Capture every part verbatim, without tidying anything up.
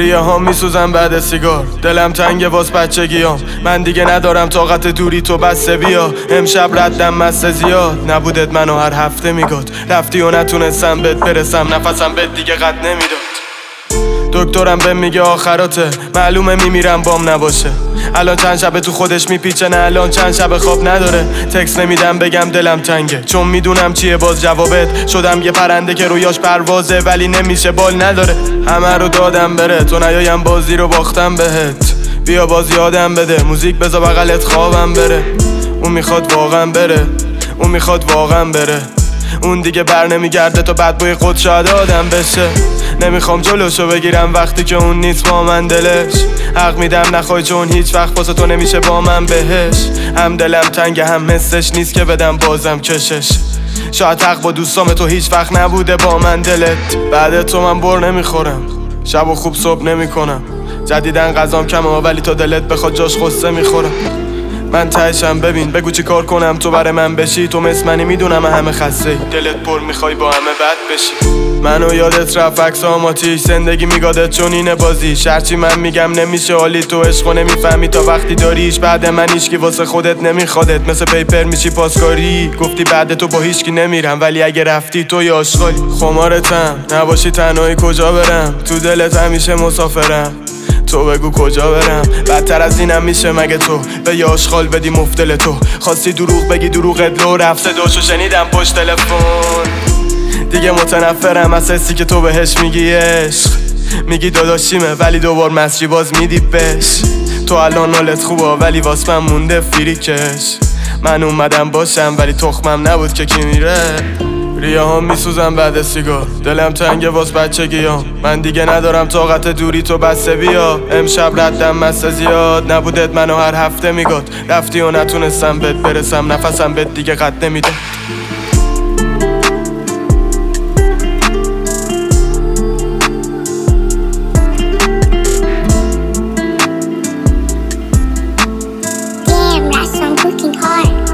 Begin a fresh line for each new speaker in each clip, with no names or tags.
ریه ها میسوزن بعد سیگار، دلم تنگه واس بچگیام. من دیگه ندارم طاقت دوری تو بسته بیا. امشب ردم مست زیاد، نبودت منو هر هفته میگاد. رفتی و نتونستم بهت برسم، نفسم بهت دیگه قد نمیداد. دکترم بهم میگه آخراته، معلومه میمیرم بام نباشه. الان چند شبه تو خودش میپیچه، نه الان چند شبه خواب نداره. تکس نمیدم بگم دلم تنگه، چون میدونم چیه باز جوابت. شدم یه پرنده که رویاش پروازه ولی نمیشه بال نداره. همه رو دادم بره تو نیایم بازی رو باختم بهت. بیا باز یادم بده، موزیک بذار بغلت خوابم بره. اون میخواد واقعا بره، اون میخواد واقعا بره. اون دیگه بر نمیگرده تا بعد بوی خود شاید آدم بشه. نمیخوام جلوشو بگیرم وقتی که اون نیست با من دلش. حق میدم نخوای چون هیچ وقت واسه تو نمیشه با من بهش. هم دلم تنگه هم حسش نیست که بدم بازم کشش. شاید حق با دوستام تو هیچ وقت نبوده با من دلت. بعد تو من بر نمیخورم، شب و خوب صبح نمیکنم. جدیدن غذام کمه ولی تا دلت بخواد جاش غصه میخورم. من تهشم ببین بگو چی کار کنم تو برای من بشی. تو مثل منی میدونم همه خسته، دلت پر میخوای با همه بد بشی. منو یادت رفت عکس آماتیش، زندگی میگادت چون اینه بازی. شرچی من میگم نمیشه حالی تو عشقو نمیفهمی تا وقتی داریش. بعد من هیچکی واسه خودت نمیخوادت، مثل پیپر میشی پاسکاری. گفتی بعد تو با هیچکی نمیرم ولی اگه رفتی تو یا آشغالی. خمارتم نباشی تنهایی کجا برم، تو دلت همیشه مسافرم. تو بگو کجا برم، بدتر از اینم میشه مگه تو به یه آشغال بدی مفتل تو. خواستی دروغ بگی دروغت لو رفت، صداشو شنیدم پشت تلفن. دیگه متنفرم از حسی که تو بهش میگی عشق. میگی داداشیمه ولی دوبار مسجی باز میدی بهش. تو الان حالت خوبه ولی واس من مونده فریکش. من اومدم باشم ولی تخمم نبود که کی میره. ریه ها میسوزن بعد سیگار، دلم تنگه واس بچگیام. من دیگه ندارم طاقت دوری تو بسته بیا. امشب ردم مست زیاد، نبودت منو هر هفته میگاد. رفتی و نتونستم بهت برسم، نفسم بهت دیگه قد نمیده.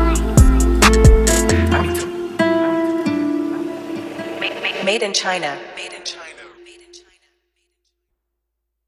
Made in China.